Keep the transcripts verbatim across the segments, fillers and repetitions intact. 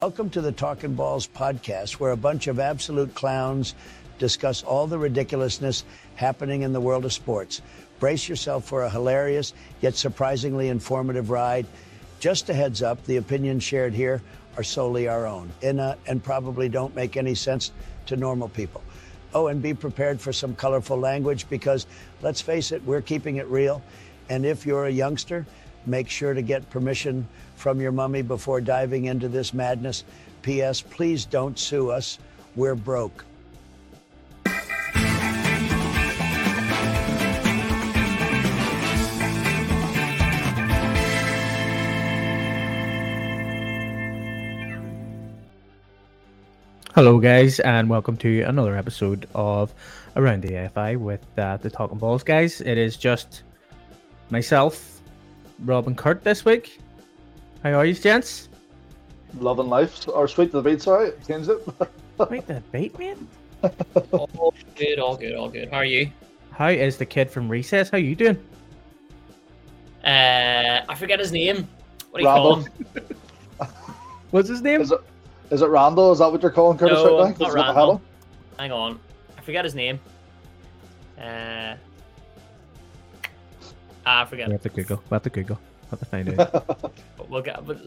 Welcome to the Talking Balls podcast, where a bunch of absolute clowns discuss all the ridiculousness happening in the world of sports. Brace yourself for a hilarious yet surprisingly informative ride. Just a heads up, the opinions shared here are solely our own in a, and probably don't make any sense to normal people. Oh, and be prepared for some colorful language because, let's face it, we're keeping it real. And if you're a youngster, make sure to get permission from your mummy before diving into this madness. P S. Please don't sue us. We're broke. Hello guys, and welcome to another episode of Around the A F I with uh, the Talking Balls guys. It is just myself, Rob and Kurt this week. How are you, gents? Loving life, or sweet to the beat, sorry, changed it. Wait, the beat, mate? all good, all good, all good. How are you? How is the kid from Recess? How you doing? Uh, I forget his name. What do you Randall. call him? What's his name? Is it, is it Randall? Is that what you're calling Curtis No, right now? not Is that the Randall. handle? Hang on, I forget his name. Uh, ah, I forget. We have to Google. We have to Google. We have to find out. But we'll get. But...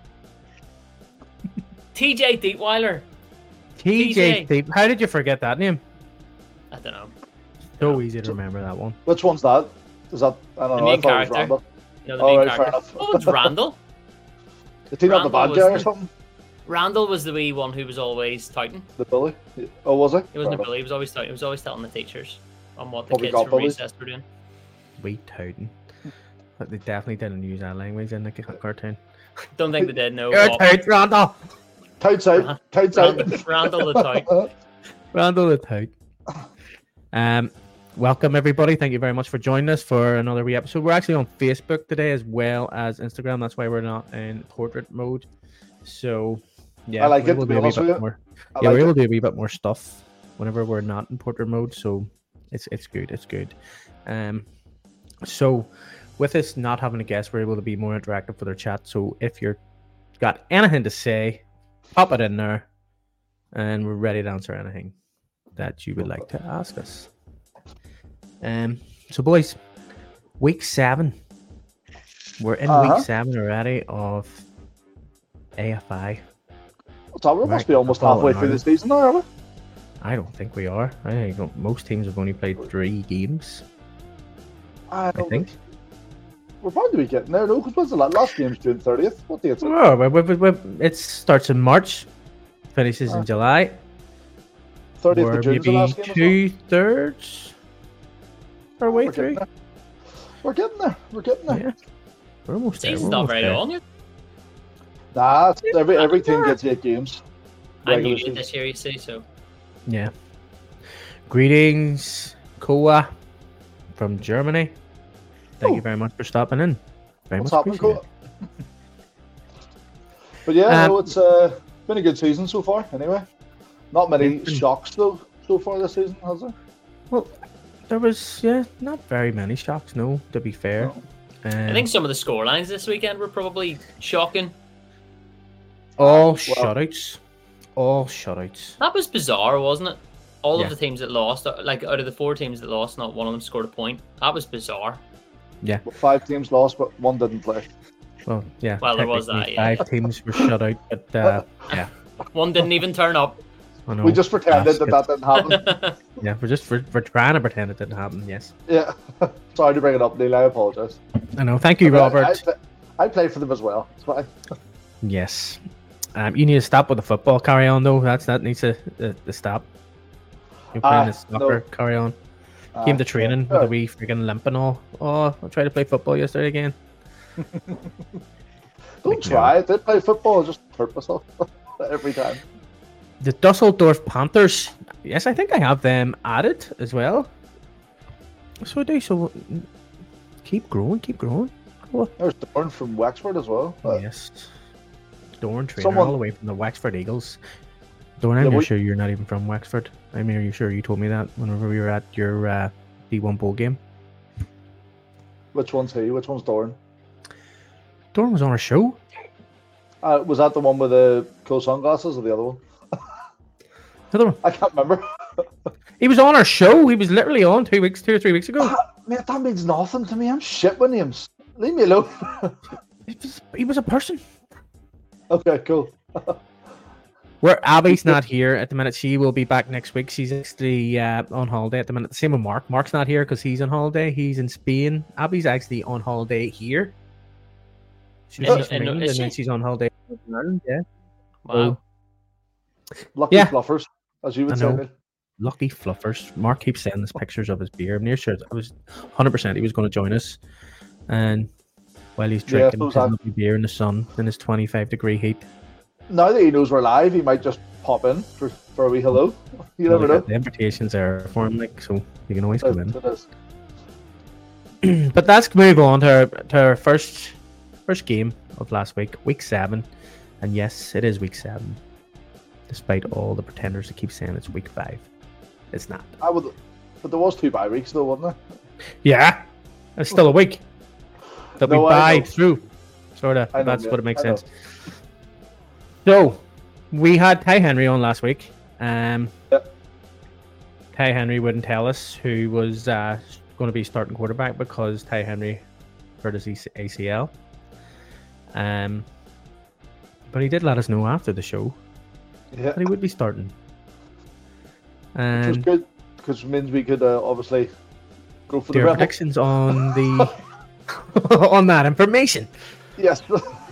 T J Deepweiler. T J T J. Deep. How did you forget that name? I don't know. So easy to remember that one. Which one's that? Is that, I don't The know, I main thought it was character. Randall. No, the Oh, main right, fair character. enough. Oh, it's Randall. Is he not the bad Randall guy or was the- something? Randall was the wee one who was always touting. The bully? Oh, was he? He wasn't a bully. He was always touting. He was always telling the teachers on what the Probably kids got from bullies. Recess were doing. We touting. But they definitely didn't use that language in the cartoon. Don't think they did. No. You're Bob. tout, Randall! Tights out, tights out. Randall, Randall the tout. Randall the tout. Um, welcome everybody. Thank you very much for joining us for another wee episode. We're actually on Facebook today as well as Instagram. That's why we're not in portrait mode. So, yeah, I like we're it, able to be do a wee honest with bit you. more. I Yeah, like we're able it. to do a wee bit more stuff whenever we're not in portrait mode. So, it's it's good. It's good. Um, so with us not having a guest, we're able to be more interactive with our chat. So if you're got anything to say, pop it in there, and we're ready to answer anything that you would like to ask us. Um, so boys, week seven. We're in Uh-huh. week seven already of A F I. So we must be almost Right. halfway through the season now, are we? I don't think we are. I think most teams have only played three games. I, I don't think. We're bound to be getting there, no? Because when's the la- last game's June thirtieth? What day is it? Oh, we- we- we- it starts in March, finishes Ah. in July. thirtieth We're of June's the maybe last game. as well. two thirds our way We're through. getting there. We're getting there. We're getting there. Yeah, we're almost there. Season's we're not almost very there. long yet. Nah, it's, every every team gets eight games. I'm Regular new to season. this year, you see, so Yeah. Greetings, Koa from Germany. Thank Oh. you very much for stopping in. Very What's much happening, appreciated. Cole? But yeah, Um, no, it's uh, been a good season so far. Anyway, not many It's been- shocks though so far this season, has there? Well, there was yeah, not very many shocks. No, to be fair. No. Um, I think some of the scorelines this weekend were probably shocking. all well- shutouts. All shutouts. That was bizarre, wasn't it? All Yeah. of the teams that lost, like out of the four teams that lost, not one of them scored a point. That was bizarre. Yeah. Well, five teams lost, but one didn't play. Well, yeah. Well, there was technically that, yeah. Five teams were shut out, but uh, yeah. One didn't even turn up. I know. We just pretended that Basket. that didn't happen. Yeah, we're just we're, we're trying to pretend it didn't happen. Yes. Yeah. Sorry to bring it up, Neil. I apologise. I know. Thank you, I- Robert. I, play, I play for them as well. It's fine. Yes. Um, you need to stop with the football. Carry on though. That's that needs to, to, to stop. You're playing Ah, the soccer. no. Carry on. Uh, Came to training yeah. with a wee freaking limp and all. Oh, I tried to play football yesterday again. Don't Like, try. I did play football. I just hurt myself every time. The Dusseldorf Panthers. Yes, I think I have them added as well. So I do. So mm, keep growing. Keep growing. Cool. There's Dorn from Wexford as well. Uh, Yes. Dorn trainer Someone- all the way from the Wexford Eagles. Dorn, Yeah, I'm we- sure you're not even from Wexford. I mean, are you sure you told me that whenever we were at your uh, D one bowl game? Which one's he? Which one's Dorn? Dorn was on our show. Uh, was that the one with the cool sunglasses or the other one? Another one. I can't remember. He was on our show. He was literally on two weeks, two or three weeks ago. Ah, mate, that means nothing to me. I'm shit with names. Leave me alone. He was, he was a person. Okay, cool. Where Abby's not here at the minute. She will be back next week. She's actually uh, on holiday at the minute. The same with Mark. Mark's not here because he's on holiday. He's in Spain. Abby's actually on holiday here. She's Is from she- England, is and then she? she's on holiday in Ireland. Yeah. Wow. Lucky Yeah. fluffers, as you would I say. know. mate. Lucky fluffers. Mark keeps sending us pictures of his beer. I'm near sure I was one hundred percent he was going to join us. And while he's Yeah, drinking suppose his that- lovely beer in the sun in his twenty-five degree heat. Now that he knows we're live, he might just pop in for, for a wee hello. You never know. The invitations are for him, like, so you can always It- come in. it is. But let's move on to our, to our first first game of last week, week seven. And yes, it is week seven. Despite all the pretenders that keep saying it's week five. It's not. I would, but there was two bye weeks though, wasn't there? Yeah. It's still a week. That No, we I buy know. through. Sort of. I know, That's yeah, what it makes I know. sense. So, we had Ty Henry on last week. Um, Yep. Ty Henry wouldn't tell us who was uh, going to be starting quarterback because Ty Henry hurt his A C L. Um, but he did let us know after the show Yeah, that he would be starting. which was And good because it means we could uh, obviously go for do the your rebel. predictions on the on that information. Yes.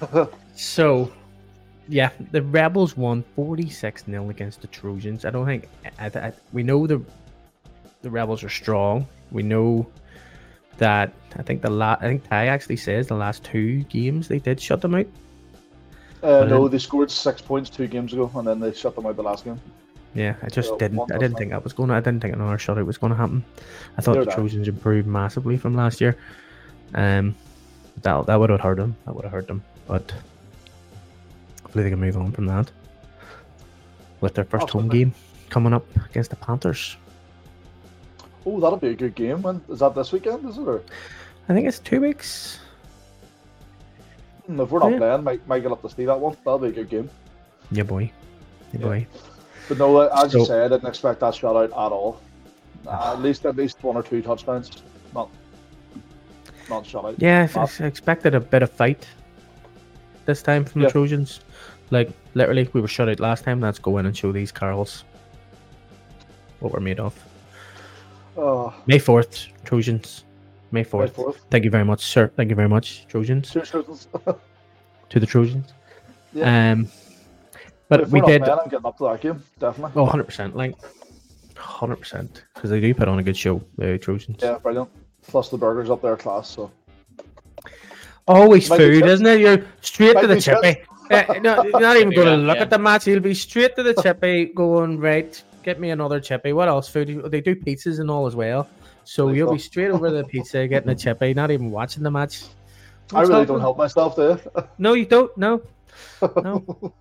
So, yeah, the Rebels won forty-six nil against the Trojans. I don't think I, I, we know the the Rebels are strong. We know that I think the la- I think Ty actually says the last two games they did shut them out. Uh, But no, then- they scored six points two games ago, and then they shut them out the last game. Yeah, I just Well, didn't. one I didn't does think that was going to. I didn't think another shutout was going to happen. I thought Neither the did I. Trojans improved massively from last year. Um, that that would have hurt them. That would have hurt them. But hopefully they can move on from that with their first home Absolutely. game coming up against the Panthers. Oh, that'll be a good game. When is that this weekend? Is it? Or I think it's two weeks. Hmm, if we're not Yeah. playing, might might get up to speed that one. That'll be a good game. Yeah, boy. Yeah, Yeah. boy. But no, uh, as you So- say, I didn't expect that shutout at all. Uh, at least at least one or two touchdowns. Not not shutout. Yeah, I Not- I expected a bit of fight this time from Yeah. the Trojans. Like, literally, we were shut out last time. Let's go in and show these Carls what we're made of. Oh, May fourth, Trojans. May fourth. fourth. Thank you very much, sir. Thank you very much, Trojans. Two shooters. To the Trojans. Yeah. Um, but if we we're not did. playing, I'm getting up to that game. Definitely. Oh, one hundred percent. Like, one hundred percent. Because they do put on a good show, the Trojans. Yeah, brilliant. Plus the burgers up there class. So Always Might be food, chips. isn't it? You're straight Might to the be chips. chippy. Uh, no, you're not even Maybe going to that, look yeah. at the match. You'll be straight to the chippy, going, right, get me another chippy. What else food? They do pizzas and all as well. So There you you'll go. be straight over to the pizza, getting a chippy, not even watching the match. I What's really up, don't man? help myself, do No, you don't. No. No. you?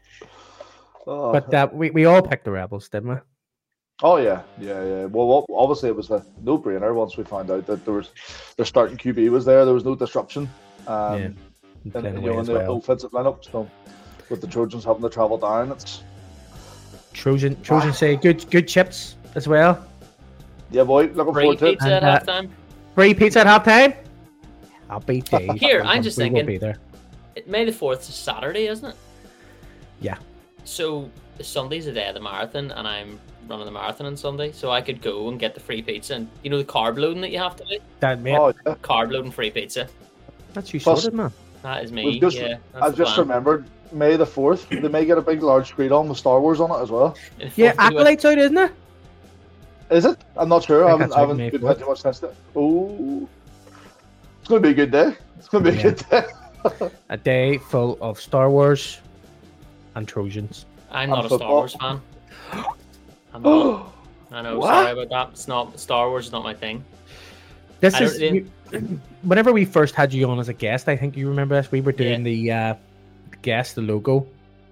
oh, But uh, we, we all picked the Rebels, didn't we? oh yeah, yeah, yeah. Well, well, obviously it was a no-brainer once we found out that there was their starting Q B was there. There was no disruption. Um, Yeah. and, Playing you away know, as in the well. offensive lineup. So with the Trojans having to travel down, it's Trojan, Trojan say good good chips as well. yeah, boy, looking Free forward to it. pizza at And, uh, halftime. Free pizza at halftime. Happy days. Here, I'm just We will thinking- be there. It- May the fourth is Saturday, isn't it? Yeah. So Sunday's the day of the marathon, and I'm running the marathon on Sunday, so I could go and get the free pizza. And you know the carb loading that you have to do? That mate, Oh yeah, Carb loading free pizza. that's you Plus- sorted, man. That is me. We've just- yeah, that's I the just plan. remembered May the fourth. They may get a big large screen on with Star Wars on it as well. In Yeah, fourth to it. acolytes out, isn't it? Is it? I'm not sure. I I think haven't, that's I right, haven't May been fourth. too much since then. Oh, it's going to be a good day. It's going to be a Yeah. good day. A day full of Star Wars and Trojans. I'm I'm not a so Star Wars fan. I'm not. I know. What? Sorry about that. It's not Star Wars is not my thing. This I don't is really- you- whenever we first had you on as a guest. I think you remember this. We were doing the uh, guest, the logo,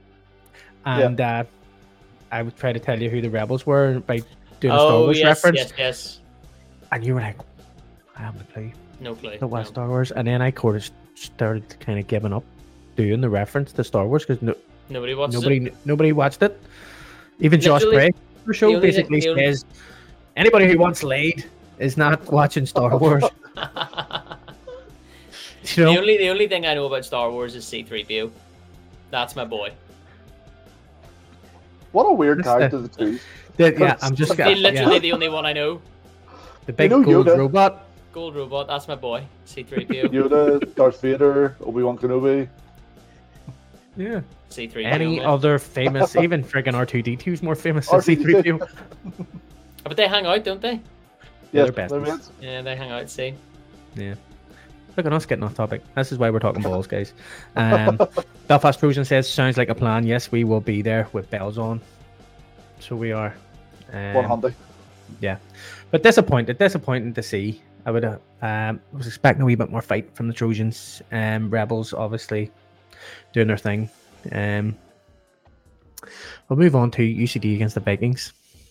and uh, I would try to tell you who the rebels were by doing a Star Oh Wars yes, reference, yes, yes. and you were like, "I haven't a clue." No clue. That was no. Star Wars, and then I kind of started kind of giving up doing the reference to Star Wars because no, Nobody watched nobody it. nobody watched it. Even Josh Literally, Gray, the show the only basically thing- the only- says anybody who wants laid is not watching Star Wars. You know? The only the only thing I know about Star Wars is C three P O. That's my boy. What a weird That's character the two. The- yeah, I'm just He's got literally yeah, the only one I know. the big You know gold Yoda. robot. Gold Robot, that's my boy. C three P O. Yoda, Darth Vader, Obi-Wan Kenobi. Yeah. C three P O. Any man. other famous, even friggin' R two D two is more famous than C three P O. But they hang out, don't they? Yeah, Yes, they're they're besties. mates. Yeah, they hang out. See. Yeah. Look at us getting off topic. This is why we're talking balls, guys. Um, Belfast Trojan says, sounds like a plan. Yes, we will be there with bells on. So we are. Um, One handy. Yeah. But disappointed. Disappointing to see. I would uh, um, was expecting a wee bit more fight from the Trojans. Um, Rebels, obviously, doing their thing. Um, we'll move on to U C D against the Vikings.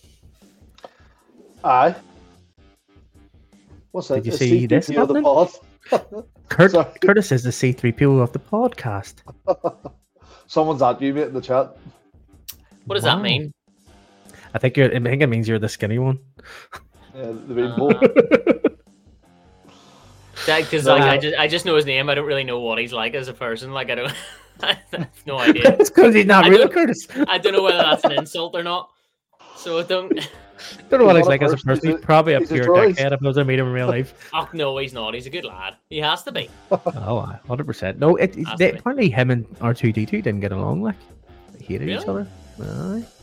Aye. What's that? Did you A see C three P O this of the happening? pod? Kurt, Sorry. Curtis is the C three P O of the podcast. Someone's at you, mate, in the chat. What does Wow. that mean? I think you're. I think it means you're the skinny one. Yeah, the rainbow. Because No, like, I no. just I just know his name. I don't really know what he's like as a person. Like I don't. I have no idea. It's because he's not I really don't- Curtis. I don't know whether that's an insult or not. So I don't. Don't know what He's he's not like a as a person, person. he's He's a- probably a he's a pure droid. dickhead if I was to meet him in real life. Oh no, he's not. He's a good lad. He has to be. Oh, one hundred percent. No, it, it- Has they, to be. apparently him and R two D two didn't get along. Like, they hated each Really? other. Aye.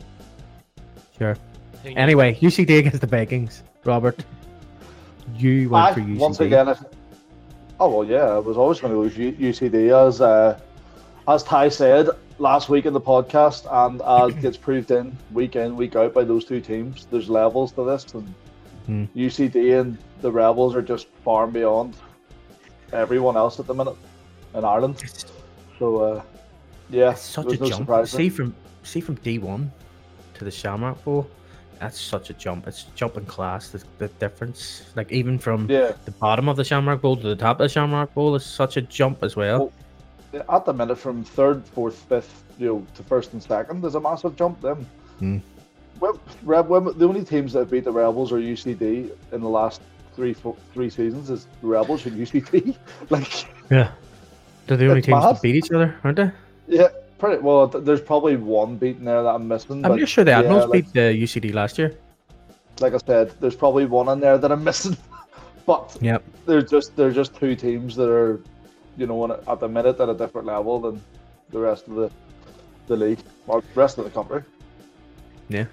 Sure. Who knew? Anyway, U C D against the Vikings. Robert, you went Aye, for U C D. once again, if, oh well, yeah, I was always going to go with U- UCD as uh, as Ty said last week in the podcast, and as gets proved in week in week out by those two teams. There's levels to this, and Hmm. U C D and the Rebels are just far and beyond everyone else at the minute in Ireland. It's, So uh, yeah, it's such there's a no jump. surprise See from see from D one to the Shamrock Bowl. That's such a jump. It's jumping class. The, the difference, like even from there. the bottom of the Shamrock Bowl to the top of the Shamrock Bowl, is such a jump as well. Yeah, at the minute from third, fourth, fifth, you know, to first and second, there's a massive jump. Then, Hmm. Well, Reb, well, the only teams that have beat the Rebels or U C D in the last three, four, three seasons is the Rebels and U C D. Like, Yeah, they're the only It's teams mad. that beat each other, aren't they? yeah, pretty well. th- There's probably one beat in there that I'm missing. I'm but just sure the yeah, Admirals like, beat the U C D last year. like I said, there's probably one in there that I'm missing. But Yep. they're just they're just two teams that are, you know, on a- at the minute at a different level than the rest of the the league or the rest of the country. Yeah.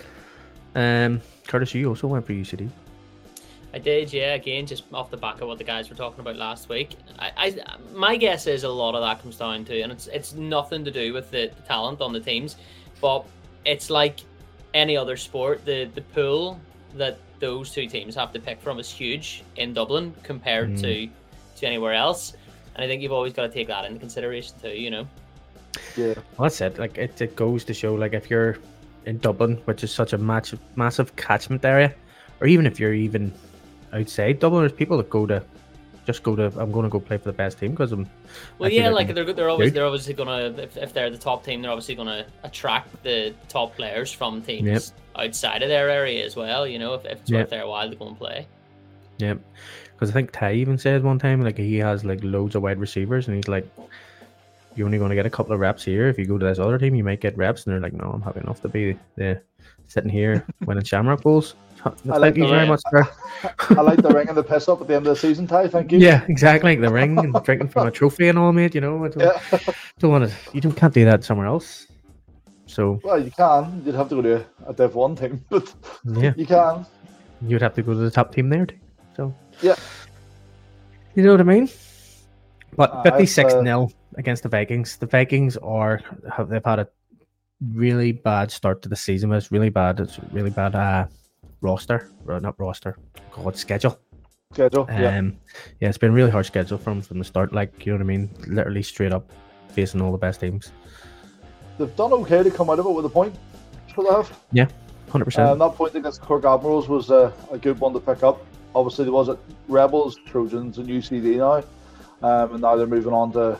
Um, Curtis, you also went for U C D. I did, yeah. Again, just off the back of what the guys were talking about last week. I, I my guess is a lot of that comes down to, and it's it's nothing to do with the, the talent on the teams, but it's like any other sport. The the pool that those two teams have to pick from is huge in Dublin compared Mm. to to anywhere else, and I think you've always got to take that into consideration too. You know. Yeah, Well, that's it. Like it, it goes to show, like if you're in Dublin, which is such a massive, massive catchment area, or even if you're even outside Dublin, there's people that go to just go to. I'm going to go play for the best team because I'm. Well, I feel yeah, like like I'm they're they're always good. they're obviously gonna if, if they're the top team, they're obviously gonna attract the top players from teams Yep. outside of their area as well. You know, if, if it's Yep. worth their while to go and play. Yeah, because I think Ty even said one time like he has like loads of wide receivers, and he's like, "You're only going to get a couple of reps here. If you go to this other team, you might get reps." And they're like, "No, I'm happy enough to be the sitting here winning Shamrock Bowls." Thank like you the very ring. much, sir. I like the ring and the piss up at the end of the season, Ty. Thank you. Yeah, exactly. Like the ring and drinking from a trophy and all, mate. You know, I don't, Yeah. don't want to. You don't can't do that somewhere else. So Well, you can. You'd have to go to a Div One team, but yeah, you can. you'd have to go to the top team there too. So Yeah. you know what I mean. But Uh, fifty-six I've, uh, nil against the Vikings. The Vikings are have they've had a really bad start to the season. It's really bad. It's really bad. Uh, roster, or not roster. God, schedule. Schedule. Um, yeah. yeah, it's been a really hard schedule from from the start. Like you know what I mean. Literally straight up facing all the best teams. They've done okay to come out of it with a point. So they have. Hundred Um, percent. that point against Cork Admirals was uh, a good one to pick up. Obviously, there was it Rebels, Trojans, and U C D now, um, and now they're moving on to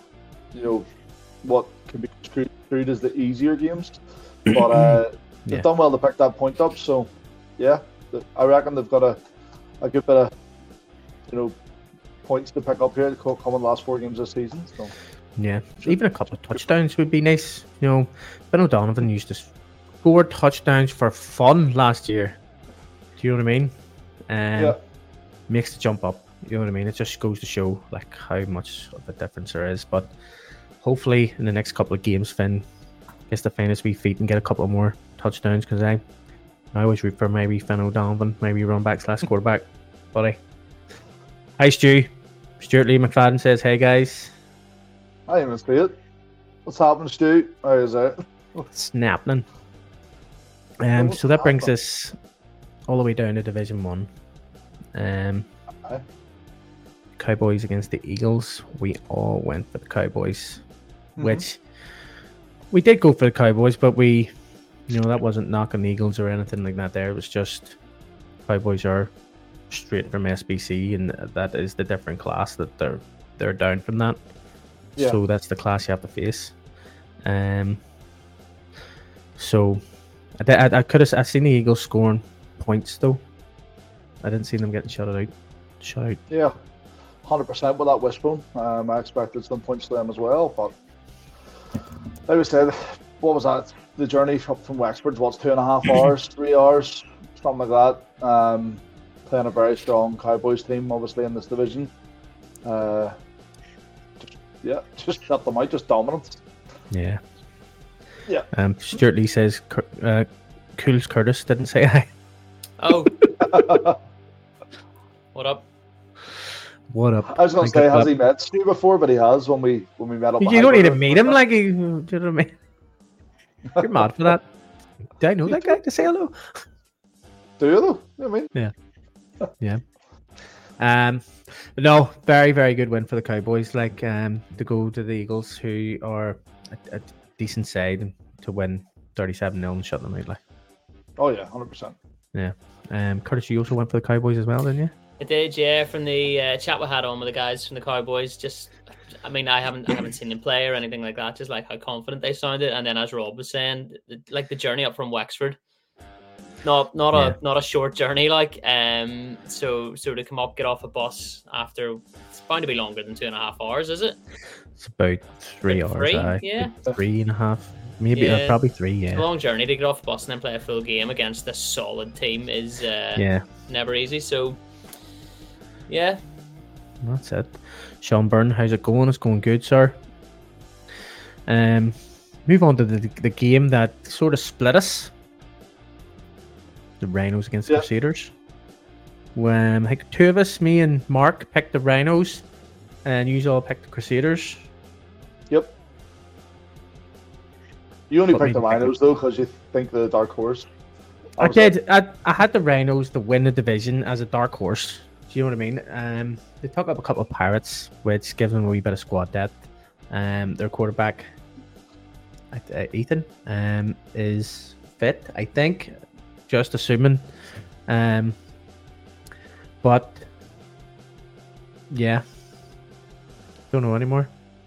you know, what can be construed as the easier games. But uh, they've Yeah. done well to pick that point up. So, yeah, I reckon they've got a, a good bit of, you know, points to pick up here to come in the last four games this season. So. Yeah, even a couple of touchdowns would be nice. You know, Ben O'Donovan used to score touchdowns for fun last year. Do you know what I mean? Um, Yeah. Makes the jump up. You know what I mean? It just goes to show like how much of a difference there is. But hopefully, in the next couple of games, Finn gets to find his wee feet and get a couple more touchdowns. Because I, I always root for maybe Finn O'Donovan, maybe run back slash quarterback. Buddy. Hi, Stu. Stuart Lee McFadden says, "Hey guys." I even see it. What's happening, Stu? How is it? Snapping. Um, What's so that brings happening? us all the way down to Division One. Um, Aye. Cowboys against the Eagles. We all went for the Cowboys, Mhm. which we did go for the Cowboys, but we, you know, that wasn't knocking the Eagles or anything like that. There, it was just Cowboys are straight from S B C, and that is the different class that they're they're down from that. Yeah. So that's the class you have to face. Um. So, I, did- I, I could have I seen the Eagles scoring points though. I didn't see them getting shut out. Shut out. Yeah, one hundred percent with that wishbone. Um, I expected some points to them as well, but like we said, what was that? The journey up from Wexford, what's two and a half hours, three hours, something like that. Um, playing a very strong Cowboys team, obviously, in this division. Uh, just, yeah, just shut them out, just dominance. Yeah. Yeah. Um. Stuart Lee says, Cur- uh, "Cools Curtis didn't say hi." Oh, what up? What up? I was going to Thank say, you for has that. he met Stu before? But he has when we when we met up. at You don't need to Highbury. meet him, like you, do you know what I mean? You're mad for that. Do I know that guy to say hello? Do you though? You know what I mean? Yeah. Um, but no, very very good win for the Cowboys. Like um, to go to the Eagles, who are a, a decent side, and to win thirty-seven nil and shut them out. Like, Oh yeah, hundred percent. yeah. Um, Curtis, you also went for the Cowboys as well, didn't you? I did, yeah. From the uh, chat we had on with the guys from the Cowboys, just, I mean, I haven't, I haven't seen them play or anything like that. Just like how confident they sounded, and then as Rob was saying, the, like the journey up from Wexford, not, not Yeah. a, not a short journey. Like, um, so, so to come up, get off a bus after, it's bound to be longer than two and a half hours, is it? It's about three Like hours. three? aye. Yeah. Three and a half. Maybe uh, Yeah. probably three. It's a Yeah. long journey to get off a bus and then play a full game against a solid team is uh, Yeah. never easy. So, yeah, That's it. Sean Byrne, how's it going? It's going good, sir. Um, move on to the the game that sort of split us. The Rhinos against the Yeah. Crusaders. When I think two of us, me and Mark, picked the Rhinos, and you all picked the Crusaders. Yep. You only What picked the made you pick Rhinos though, because you think the dark horse. I was like, did. I, I had the Rhinos to win the division as a dark horse. Do you know what I mean? Um, they took up a couple of Pirates, which gives them a wee bit of squad depth. Um, their quarterback, uh, Ethan, um, is fit, I think. Just assuming. Um, but yeah, don't know anymore.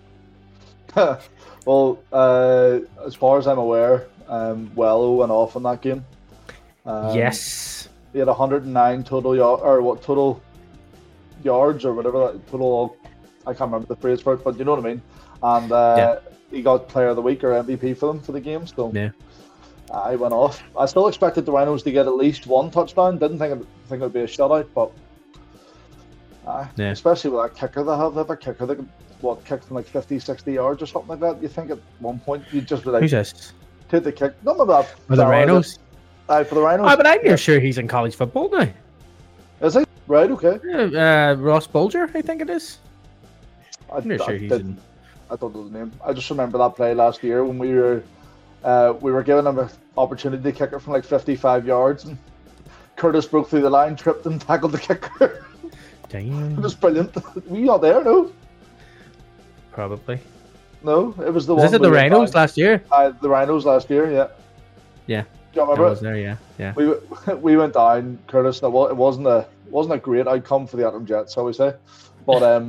well, uh, as far as I'm aware, um, Wello went off in that game. Um, Yes. He had one hundred nine total yard, or what total yards or whatever that total. I can't remember the phrase for it, but you know what I mean. And uh, he got Player of the Week or M V P for them for the game. So Yeah. I went off. I still expected the Rhinos to get at least one touchdown. Didn't think it, think it would be a shutout, but uh, Yeah. especially with that kicker they have, they have a kicker that can, what kick from like fifty, sixty yards or something like that. You think at one point you'd just be like, Who's this? take the kick. None of that. For the fella Rhinos? that- Aye, for the Rhinos. Ah, but I'm Yeah. near sure he's in college football now. Is he? Right, okay. Uh, Ross Bulger, I think it is. I, I'm near I sure he's did- in. I don't know the name. I just remember that play last year when we were uh, we were giving him an opportunity to kick it from like fifty-five yards, and Curtis broke through the line, tripped and tackled the kicker. Damn. It was brilliant. Were you not there? No, Probably. no. It was the Was one. this at the we went Rhinos down- last year? Uh, the Rhinos last year, yeah. Yeah. Do you I remember was it? there, yeah. Yeah. We we went down, Curtis. It wa- it wasn't a wasn't a great outcome for the Atom Jets, shall we say? But um,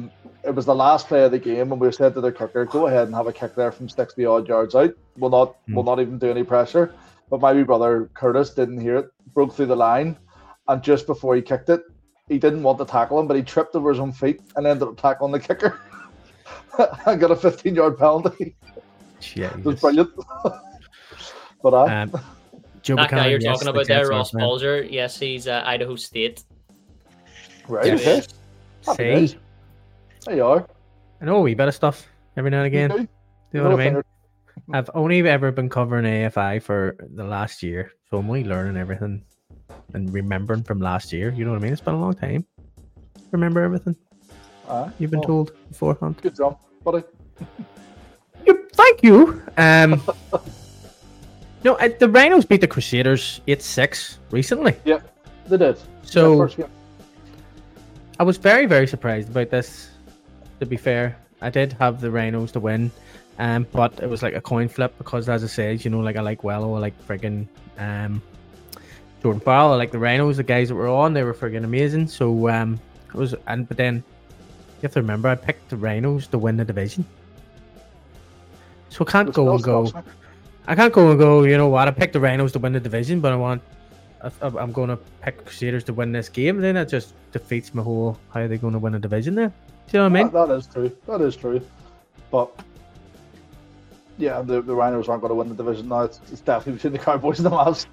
it was the last play of the game, and we said to the kicker, "Go ahead and have a kick there from sixty odd yards out. We'll not, mm. we'll not even do any pressure." But my wee brother Curtis didn't hear it, broke through the line, and just before he kicked it, he didn't want to tackle him, but he tripped over his own feet and ended up tackling the kicker and got a fifteen yard penalty. Jesus. It was brilliant. But I. Um, Joe that guy you're yes, talking about there, Ross Bulger, yes, he's uh, Idaho State. Right, okay. See, there you are. I know a wee bit of stuff every now and again. You, you know, know what I mean? I've only ever been covering A F I for the last year, so I'm only learning everything and remembering from last year. You know what I mean? It's been a long time. Remember everything uh, you've been oh, told beforehand. Good job, buddy. You, thank you. Um, no, uh, the Rhinos beat the Crusaders eight six recently. Yeah, they did. So I was very, very surprised about this. To be fair, I did have the Rhinos to win. Um, but it was like a coin flip because, as I said, you know, like I like Wello, I like friggin' um, Jordan Farrell, I like the Rhinos, the guys that were on, they were friggin' amazing. So um, it was, and but then you have to remember, I picked the Rhinos to win the division, so I can't There's go no and go. Stuff, I can't go and go. You know what? I picked the Rhinos to win the division, but I want, I, I'm going to pick Crusaders to win this game. Then that just defeats my whole. How are they going to win a division? There, do you know what I mean? That, that is true. That is true, but. Yeah, the, the Rhinos aren't going to win the division now. It's, it's definitely between the Cowboys and the Mavs.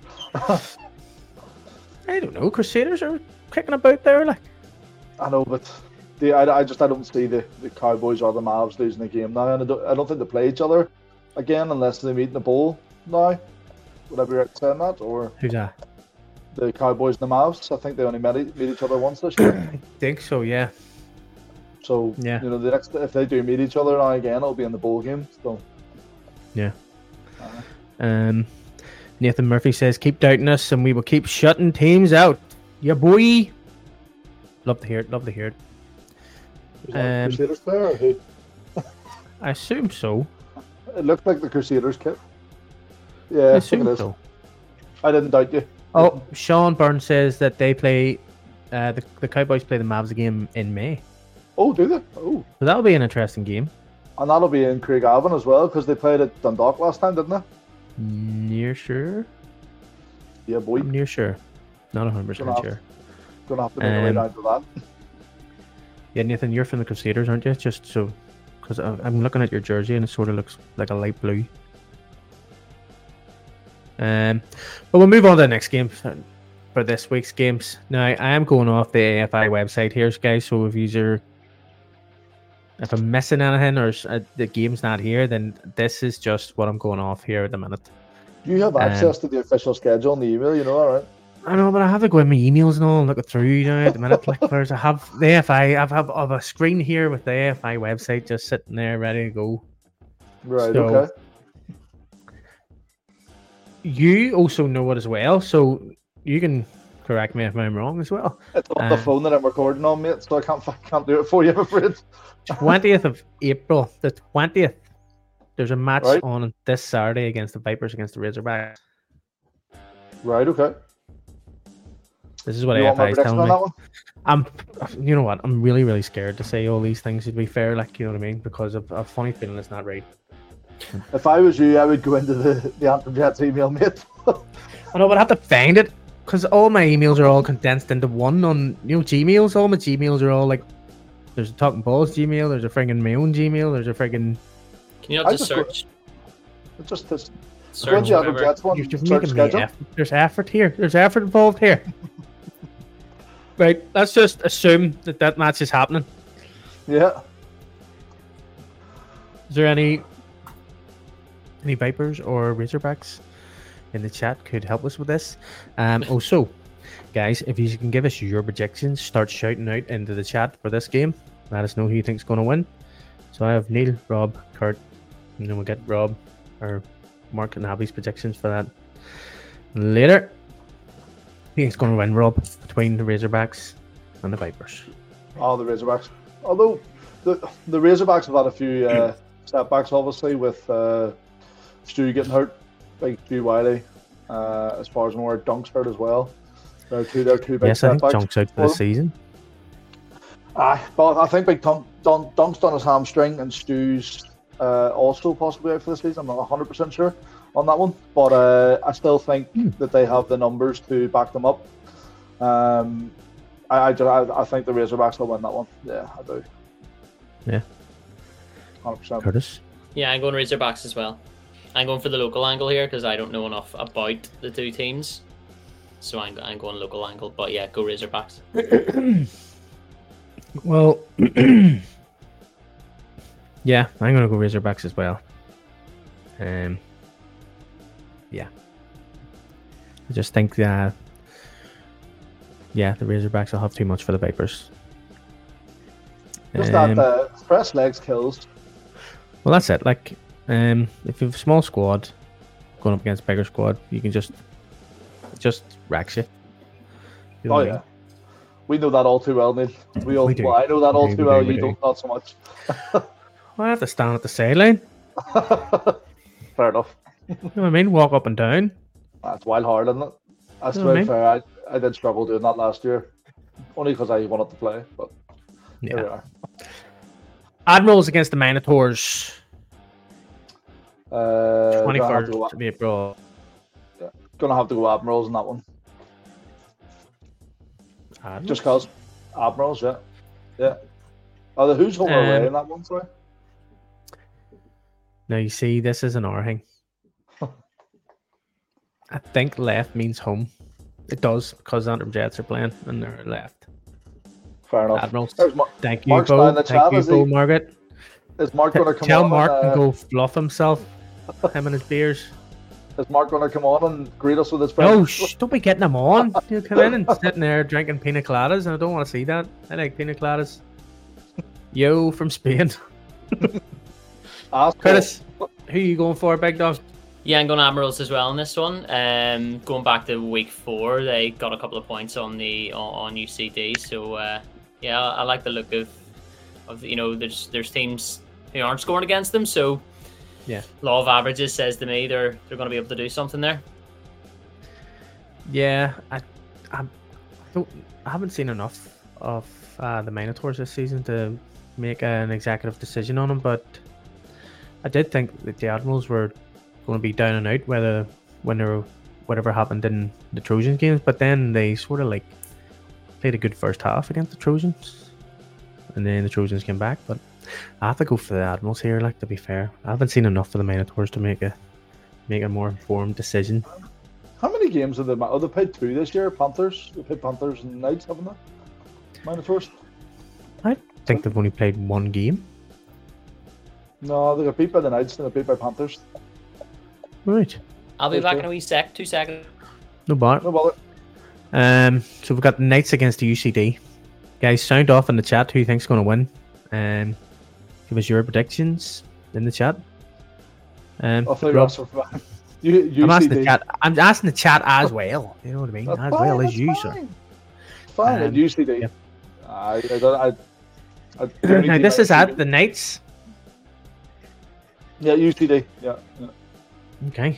I don't know. Crusaders are kicking about there, like. I know, but the I, I just I don't see the, the Cowboys or the Mavs losing the game now, and I don't I don't think they play each other again unless they meet in the bowl now. Would I be right in saying that? Or who's that? The Cowboys and the Mavs. I think they only met, meet each other once this year. I think so. Yeah. So yeah, you know, the next if they do meet each other now again, it'll be in the bowl game. So. Yeah. Um, Nathan Murphy says, "Keep doubting us, and we will keep shutting teams out." Yeah, boy. Love to hear it. Love to hear it. Is that um, Crusaders player or who? I assume so. It looked like the Crusaders kit. Yeah, I, I assume think it is. so. I didn't doubt you. Oh, Sean Burns says that they play. Uh, the the Cowboys play the Mavs game in May. Oh, do they? Oh, so that'll be an interesting game. And that'll be in Craigavon as well, because they played at Dundalk last time, didn't they? Near sure. Yeah, boy. I'm near sure. Not one hundred percent sure. Gonna have to make um, a way down to that. Yeah, Nathan, you're from the Crusaders, aren't you? Just so, because I'm looking at your jersey and it sort of looks like a light blue. Um, but we'll move on to the next game for this week's games. Now, I am going off the A F I website here, guys. So if you're If I'm missing anything or uh, the game's not here, then this is just what I'm going off here at the minute. You have access um, to the official schedule on the email, you know that, right? I know, but I have to go in my emails and all and look it through, you know, at the minute. Like, whereas I have the A F I, I have, I have a screen here with the A F I website just sitting there ready to go. Right, so, okay. You also know it as well, so you can correct me if I'm wrong as well. It's on uh, the phone that I'm recording on, mate, so I can't, I can't do it for you, I'm afraid. twentieth of April, the twentieth, there's a match right. on this Saturday against the Vipers against the Razorbacks. Right, okay. This is what A F I is telling me. I'm, you know what? I'm really, really scared to say all these things. To be fair, like, you know what I mean, because of a funny feeling it's not right. If I was you, I would go into the the Antrim Jets email, mate. I know, but I have to find it because all my emails are all condensed into one on, you know, Gmails. All my Gmails are all like, there's a Talking Balls Gmail, there's a friggin' my own Gmail, there's a friggin'. Can you not just, just search? Go, just this. Search the Antrim Jets one. You're just making me effort. There's effort here. There's effort involved here. Right, let's just assume that that match is happening. Yeah. Is there any any Vipers or Razorbacks in the chat could help us with this? Um, also, guys, if you can give us your projections, start shouting out into the chat for this game. Let us know who you think's going to win. So I have Neil, Rob, Kurt, and then we'll get Rob or Mark and Abby's predictions for that later. I think it's going to win, Rob, between the Razorbacks and the Vipers. Oh, the Razorbacks. Although the the Razorbacks have had a few uh, setbacks, obviously, with uh, Stu getting hurt, like Stu Wiley, uh, as far as more Dunk's hurt as well. They're two, they're two big yes, I think setbacks. Dunk's out for the season. Aye, but I think Big Dunk, Dunk, Dunk's done his hamstring and Stu's uh, also possibly out for the season. I'm not one hundred percent sure on that one, but uh, I still think Hmm. that they have the numbers to back them up. Um, I, I, ju- I, I think the Razorbacks will win that one. Yeah, I do. Yeah. one hundred percent. Curtis. Yeah, I'm going Razorbacks as well. I'm going for the local angle here because I don't know enough about the two teams. So I'm, I'm going local angle. But yeah, go Razorbacks. Well, yeah, I'm gonna go Razorbacks as well. Um, yeah, I just think that yeah, the Razorbacks will have too much for the Vipers. Just Um, that uh, press legs kills. Well, that's it. Like, um, if you have a small squad going up against a bigger squad, you can just it just wrecks you. You know Oh what I yeah, mean? we know that all too well, Neil. We all. We do. Well, I know that all We do, too we well. do, we You do. don't, not so much. I have to stand at the sideline. Fair enough. You know what I mean? Walk up and down. That's wild hard, isn't it? That's You know what I very mean? fair. I, I did struggle doing that last year, only because I wanted to play. But here we Yeah. are. Admirals against the Minotaurs. Uh, Twenty gonna have first to go, of April. gonna have to go Admirals in that one, Admirals? just cause Admirals, yeah, yeah. Oh, the who's home or away Um, in that one? Sorry. Now you see, this is an R thing. I think left means home. It does because Antrim Jets are playing and they're left. Fair enough. Admirals. There's Mar- Thank you, Mark's down Bo. in the Thank chat, you, is he? Bo Margaret. Is Mark gonna come Tell on? Mark and, to uh, go fluff himself. Him and his beers. Is Mark gonna come on and greet us with his No, friends? shh, don't be getting him on. You come in and sitting there drinking pina coladas, and I don't want to see that. I like pina coladas. Yo, from Spain. Ask Paul. Curtis, who you going for, big dog? Yeah, I'm going Admirals as well in this one. Um, going back to week four, they got a couple of points on the on, on U C D. So uh, yeah, I, I like the look of of you know there's there's teams who aren't scoring against them. So Yeah. law of averages says to me they're they're going to be able to do something there. Yeah, I, I don't, I haven't seen enough of uh, the Minotaurs this season to make an executive decision on them, but I did think that the Admirals were going to be down and out whether when they were whatever happened in the Trojans games, but then they sort of like played a good first half against the Trojans, and then the Trojans came back. But I have to go for the Admirals here. Like, to be fair, I haven't seen enough of the Minotaurs to make a make a more informed decision. How many games have they? ma- Oh, they played two this year. Panthers. They played Panthers and Knights, haven't they? Minotaurs. I think they've only played one game. No, they got beat by the Knights and they got beat by Panthers. Right. I'll be Okay. back in a wee sec, two seconds. No bother. No bother. Um, so we've got the Knights against the U C D. Guys, sound off in the chat who you think's going to win. Um, give us your predictions in the chat. Um, I thought you were Rob, asking for U- I'm asking the U C D. chat. I'm asking the chat as well. You know what I mean? That's as fine, well as that's you, fine. sir. It's fine. Um, at U C D. yeah. I, I don't. I, I, the only Now team this I is see- at the Knights. Yeah, U C D. Yeah. yeah. Okay.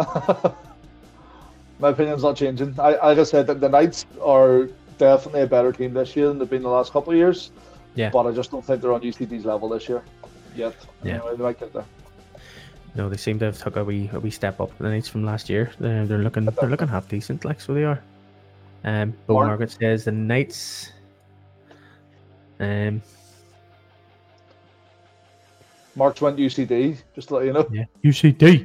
My opinion's not changing. I, like I said, the, the Knights are definitely a better team this year than they've been the last couple of years. Yeah. But I just don't think they're on U C D's level this year yet. Yeah. Anyway, they might get there. No, they seem to have took a wee a wee step up the Knights from last year. They're, they're looking they're looking half decent, like, so they are. Um, Bo Mark- Margaret says the Knights. Um, Mark's went U C D, just to let you know. yeah, U C D.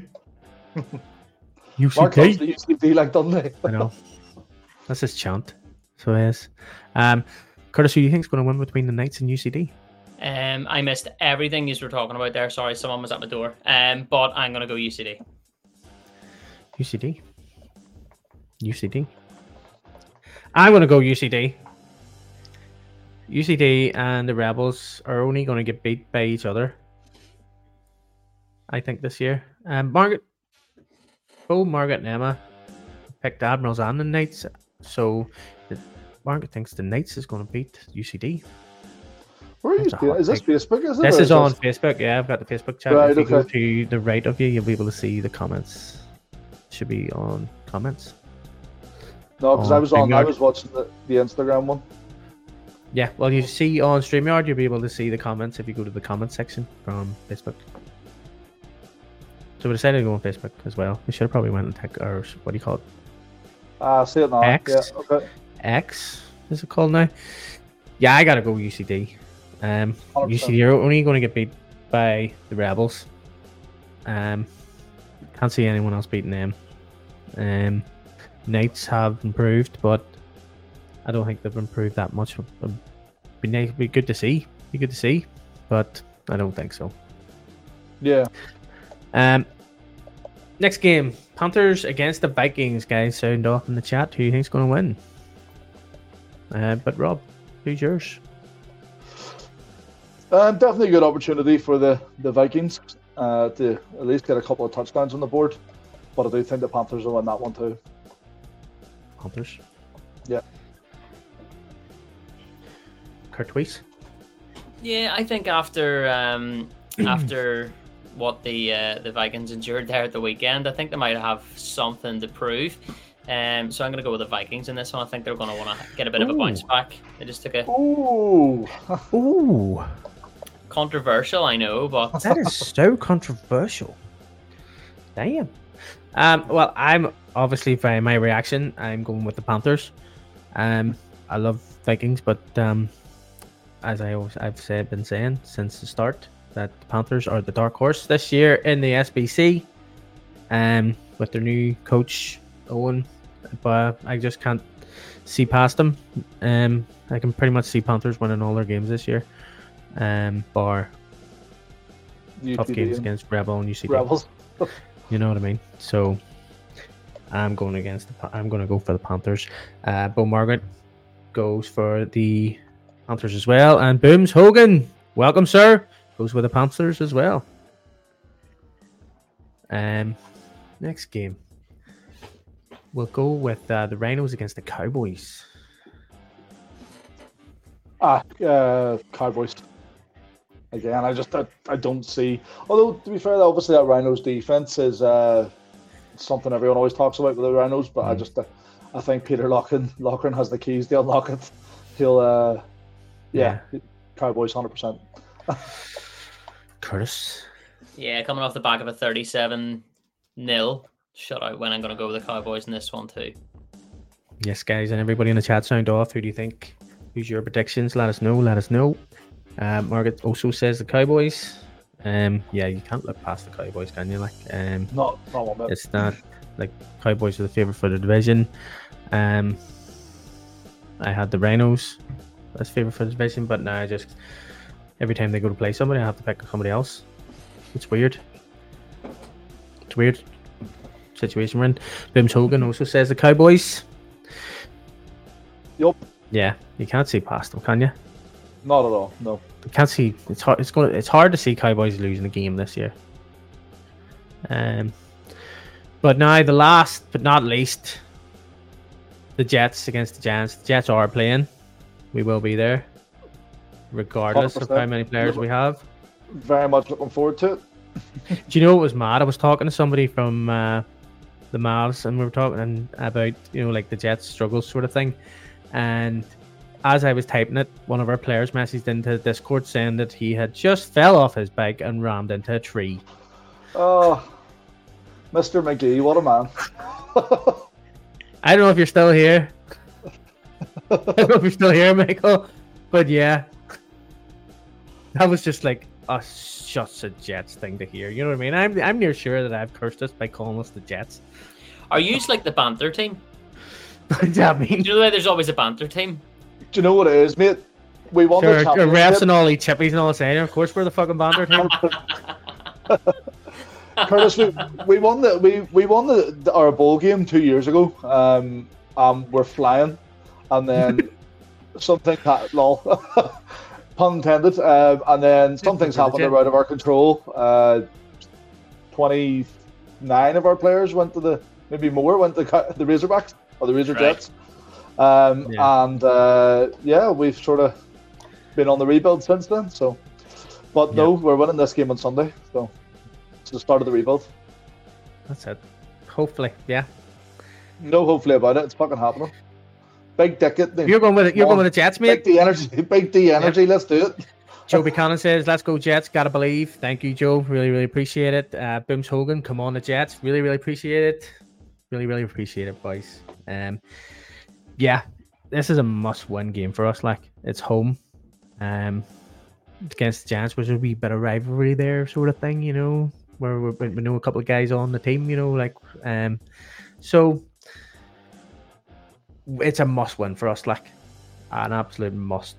Mark loves U C the D. U C D like Dundee. I know. That's his chant. So yes. Um, Curtis, who do you think's going to win between the Knights and U C D? Um, I missed everything you were talking about there. Sorry, someone was at my door. Um, but I'm going to go U C D. U C D. U C D. I'm going to go U C D. U C D and the Rebels are only going to get beat by each other, I think, this year. Um, Margaret, Bo, Margaret, and Emma picked Admirals and the Knights, so the, Margaret thinks the Knights is going to beat U C D. Where are you That's a seeing? hot Is this take. Facebook? Is it? This or is on this- Facebook. Yeah, I've got the Facebook chat. Right, if you go okay. to the right of you, you'll be able to see the comments. Should be on comments. No, because Oh, I was on. I Vanguard. was watching the, the Instagram one. Yeah, well, you see on StreamYard, you'll be able to see the comments if you go to the comment section from Facebook. So we decided to go on Facebook as well. We should have probably went and tech, or what do you call it? Ah, uh, see it now. X? Yeah, okay. X is it called now? Yeah, I gotta go U C D. Um, one hundred percent. U C D are only going to get beat by the Rebels. Um, can't see anyone else beating them. Um, Knights have improved, but I don't think they've improved that much. It'd be nice, be good to see. Be good to see, but I don't think so. Yeah. Um, next game, Panthers against the Vikings. Guys, sound off in the chat. Who do you think's going to win? Uh, but Rob, who's yours? Um, definitely a good opportunity for the, the Vikings uh, to at least get a couple of touchdowns on the board. But I do think the Panthers will win that one too. Panthers? Yeah. Kurt Weiss? Yeah, I think after um, after what the uh, the Vikings endured there at the weekend, I think they might have something to prove. Um, so I'm going to go with the Vikings in this one. I think they're going to want to get a bit Ooh. of a bounce back. They just took a Ooh. Ooh. Controversial, I know, but that is so controversial. Damn. Um, well, I'm obviously by my reaction, I'm going with the Panthers. Um, I love Vikings, but um, as I always I've said, been saying since the start, that the Panthers are the dark horse this year in the S B C. Um, with their new coach Owen, but I just can't see past them. Um, I can pretty much see Panthers winning all their games this year. Um, bar U T D tough games against Rebel and U C D. Rebels. You know what I mean? So I'm going against the. I'm going to go for the Panthers. Uh, Bo Margaret goes for the Panthers as well, and Booms Hogan, welcome sir, goes with the Panthers as well. Um, next game, we'll go with uh, the Rhinos against the Cowboys. Ah, uh, Cowboys. Again, I just I, I don't see. Although to be fair, obviously that Rhinos defense is uh, something everyone always talks about with the Rhinos. But mm. I just uh, I think Peter Loughlin Loughlin has the keys to unlock it. He'll uh, yeah, yeah. Cowboys one hundred percent. Curtis. Yeah, coming off the back of a thirty-seven nil shutout win, I'm going to go with the Cowboys in this one too. Yes, guys, and everybody in the chat sound off. Who do you think? Who's your predictions? Let us know. Let us know. Uh, Margaret also says the Cowboys. Um, yeah, you can't look past the Cowboys, can you? Like, um, not, not one bit. It's not like Cowboys are the favorite for the division. Um, I had the Rhinos as favorite for the division, but now I just every time they go to play somebody, I have to pick somebody else. It's weird. It's weird situation we're in. Booms Hogan also says the Cowboys. Yup. Yeah, you can't see past them, can you? Not at all. No. You can't see. It's hard. It's going. It's hard to see Cowboys losing a game this year. Um, but now the last but not least, the Jets against the Giants. The Jets are playing. We will be there, regardless one hundred percent of how many players we have. Very much looking forward to it. Do you know what was mad? I was talking to somebody from uh, the Mavs, and we were talking about you know like the Jets struggles sort of thing, and as I was typing it, one of our players messaged into Discord saying that he had just fell off his bike and rammed into a tree. Oh, Mister McGee, what a man. I don't know if you're still here. I don't know if you're still here, Michael. But yeah, that was just like a such a Jets thing to hear. You know what I mean? I'm I'm near sure that I've cursed us by calling us the Jets. Are you like the banter team? What does that mean? Do you know that there's always a banter team? Do you know what it is, mate? We won sure, the championship. Refs and all these chippies and all saying, of course we're the fucking banter team. Curtis, we, we won the we, we won the, the our bowl game two years ago. Um, um, we're flying, and then something ha- lol, pun intended. Uh, and then some things happened that were out of our control. Uh, twenty-nine of our players went to the maybe more went to the Razorbacks or the Razor Jets. Right. Um, yeah. And uh, yeah, we've sort of been on the rebuild since then. So, but yeah. no, we're winning this game on Sunday. So it's the start of the rebuild. That's it. Hopefully, yeah. No, hopefully about it. It's fucking happening. Big ticket. You're going with it. You're going with the Jets, mate. Big D energy. Big D energy. Yep. Let's do it. Joe Buchanan says, "Let's go Jets. Gotta believe." Thank you, Joe. Really, really appreciate it. Uh, Booms Hogan, come on the Jets. Really, really appreciate it. Really, really appreciate it, boys. Um, yeah, this is a must-win game for us. Like, it's home. Um, against the Giants, which is a wee bit of rivalry there, sort of thing, you know, where we, we know a couple of guys on the team, you know, like, um, so it's a must-win for us, like, an absolute must.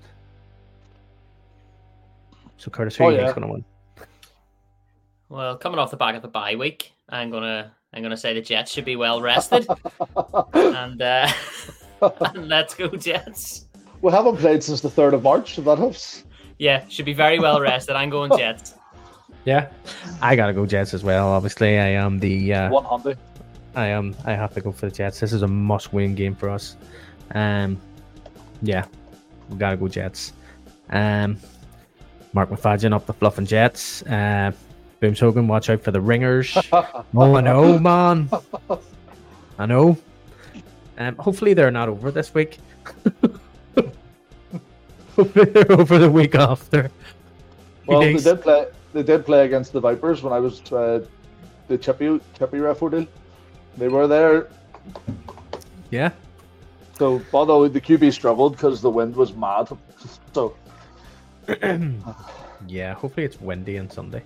So, Curtis, who oh, do you yeah. think's going to win? Well, coming off the back of the bye week, I'm gonna I'm gonna say the Jets should be well rested, and, uh, and let's go Jets. We haven't played since the third of March. If that helps. Yeah, should be very well rested. I'm going Jets. Yeah, I gotta go Jets as well. Obviously, I am the uh, one hundred. I am. I have to go for the Jets. This is a must-win game for us. Um, yeah, we gotta go Jets. Um. Mark McFadden up the fluffing Jets. Uh, Booms Hogan, watch out for the ringers. Oh, I know, man. I know. Um, hopefully they're not over this week. Hopefully they're over the week after. Well, they did play. They did play against the Vipers when I was uh, the Chippy Chippy ref deal. They were there. Yeah. So, although the Q B struggled because the wind was mad, so. Yeah, hopefully it's windy on Sunday.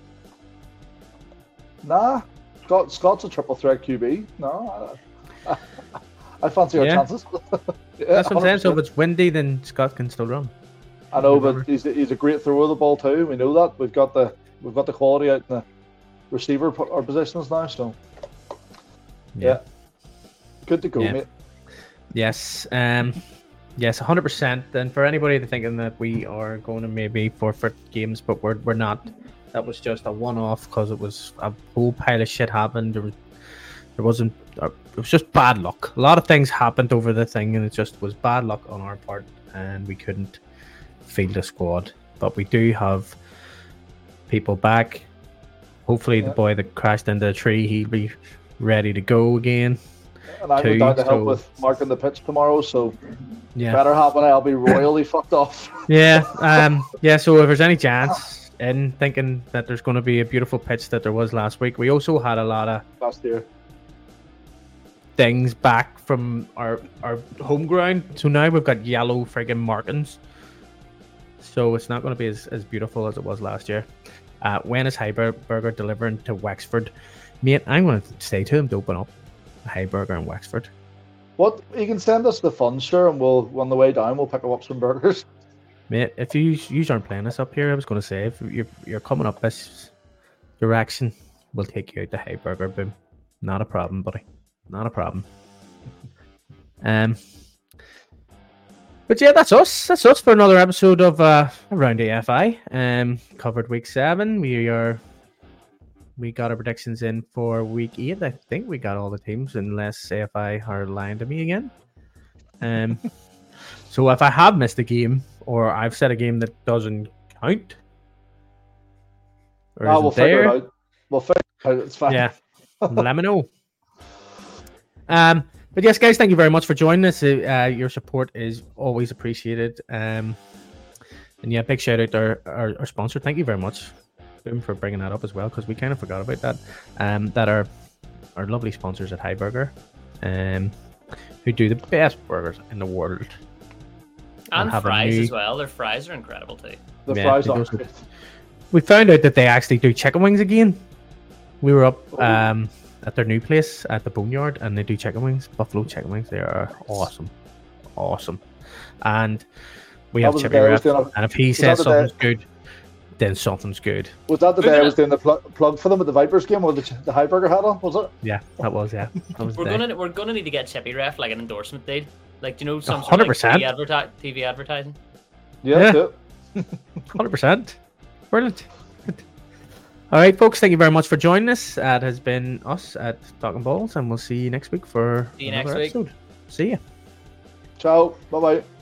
Nah, Scott, Scott's a triple threat Q B. No, I, I, I fancy our yeah. chances. Yeah, that's what I'm saying. So if it's windy, then Scott can still run. I know, but he's he's a great thrower of the ball too. We know that. We've got the we've got the quality out in the receiver our positions now. So yeah, yeah. Good to go, yeah. mate. Yes. Um. Yes, one hundred percent. And for anybody thinking that we are going to maybe forfeit games, but we're we're not. That was just a one-off because it was a whole pile of shit happened. There was, there wasn't. Uh, it was just bad luck. A lot of things happened over the thing, and it just was bad luck on our part, and we couldn't field a squad. But we do have people back. Hopefully, yeah. the boy that crashed into the tree, he'll be ready to go again. And I'm down to help so, with marking the pitch tomorrow, so yeah. better happen. I'll be royally fucked off. Yeah, um, yeah. So if there's any chance in thinking that there's going to be a beautiful pitch that there was last week, we also had a lot of last year things back from our our home ground. So now we've got yellow friggin' markings. So it's not going to be as, as beautiful as it was last year. Uh, when is Heiberger delivering to Wexford? Mate, I'm going to say to him to open up Heiberger in Wexford. What, you can send us the funds, sure, and we'll on the way down we'll pick up some burgers. Mate, if you you aren't playing this up here, I was going to say if you're you're coming up this direction, we'll take you out to Heiberger. Boom, not a problem, buddy, not a problem. Um, but yeah, that's us. That's us for another episode of uh Around A F I. Um, covered week seven. We are. We got our predictions in for week eight. I think we got all the teams, unless A F I are lying to me again. Um, so if I have missed a game, or I've said a game that doesn't count, or oh, we'll there, figure it out. We'll figure it out. It's fine. Yeah, let me know. Um, but yes, guys, thank you very much for joining us. Uh, your support is always appreciated. Um, and yeah, big shout out to our, our, our sponsor. Thank you very much for bringing that up as well, because we kind of forgot about that. Um, that are our lovely sponsors at Heiberger, um, who do the best burgers in the world, and, and fries new... as well. Their fries are incredible too. The yeah, fries are great. We found out that they actually do chicken wings again. We were up um, at their new place at the Boneyard, and they do chicken wings, buffalo chicken wings. They are awesome, awesome. And we have Chippy Ref, a... and if he says something's good, then something's good. Was that the day I was doing the pl- plug for them at the Vipers game with the, the Heiberger hat on? Was it? Yeah, that was. Yeah, that was we're the gonna we're gonna need to get Chippy Ref like an endorsement deal, like do you know some sort of like T V, adverti- T V advertising. Yeah, hundred percent. Brilliant. All right, folks. Thank you very much for joining us. That has been us at Talking Balls, and we'll see you next week for see you another next episode. Week. See you. Ciao. Bye bye.